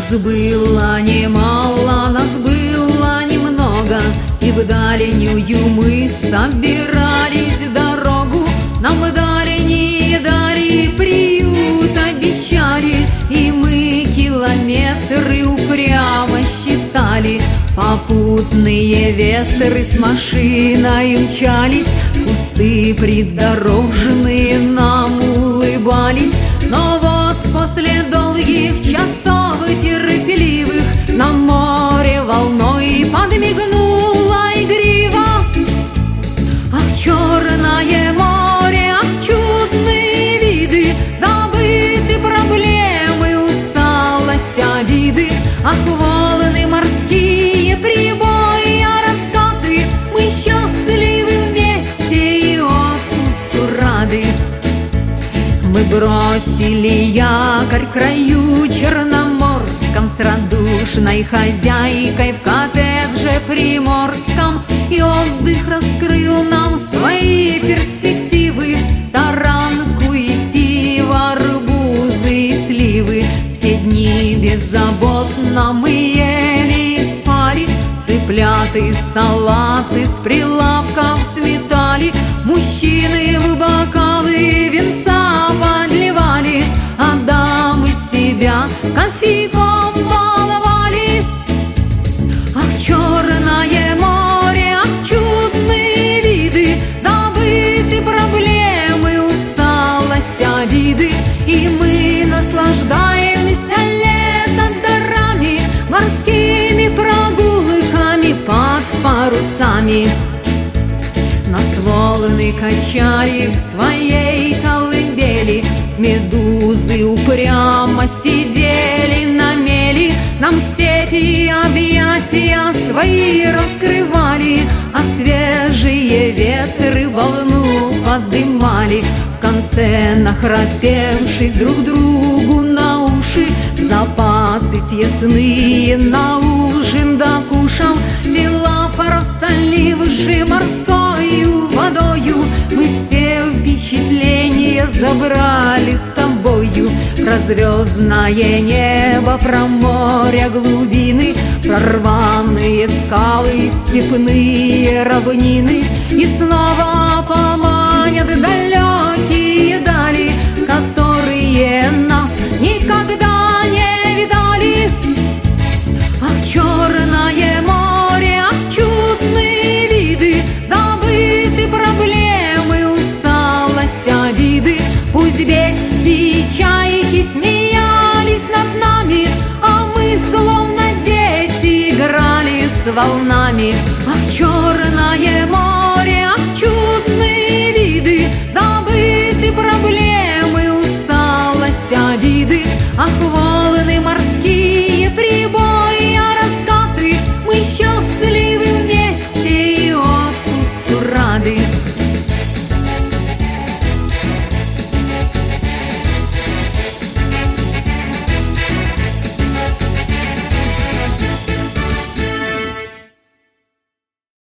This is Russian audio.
было немало, нас было немного, и в дальнюю мы собирались дорогу. Нам дальние дали приют, обещали, и мы километры упрямо считали. Попутные ветры с машиной мчались, кусты придорожные нам улыбались. Но вот после долгих часов терпеливых нам море волной подмигнуло игриво. Ах, черное море, ах, чудные виды, забыты проблемы, усталость, обиды. Ах, волны морские, прибои, раскаты, мы счастливы вместе и отпуску рады. Мы бросили якорь в краю черноморском с радушной хозяйкой в коттедже приморском, и отдых раскрыл нам свои перспективы. Таранку и пиво, арбузы и сливы. Все дни беззаботно мы ели и спали, цыпляты, салаты с прилавков сметали. Мужчины в бокалы винца подливали, а дамы себя кофейком баловали. Ах, черное море, ах, чудные виды, забыты проблемы, усталость, обиды. И мы наслаждаемся летом дарами, морскими прогулками под парусами. Нас волны качали в своей колыбели, медузы упрямо сидели на мели. Нам степи объятия свои раскрывали, а свежие ветры волну подымали. В конце, нахрапевшись друг другу на уши, запасы съестные на ужин докушав, тела просоливши морскою водою, мы все впечатления забрали с собою. Про звездное небо, про море глубины, про рваные скалы, степные равнины. И снова поманят далекие дали, которые нас никогда не видали. Ах, черное море, ах, чудные виды, забыты проблемы, усталость, обиды. Пусть беси, чайки смеялись над нами, а мы, словно дети, играли с волнами. Ах, черное море, ах, чудные виды, забыты проблемы, усталость, обиды. Ах, волны морские,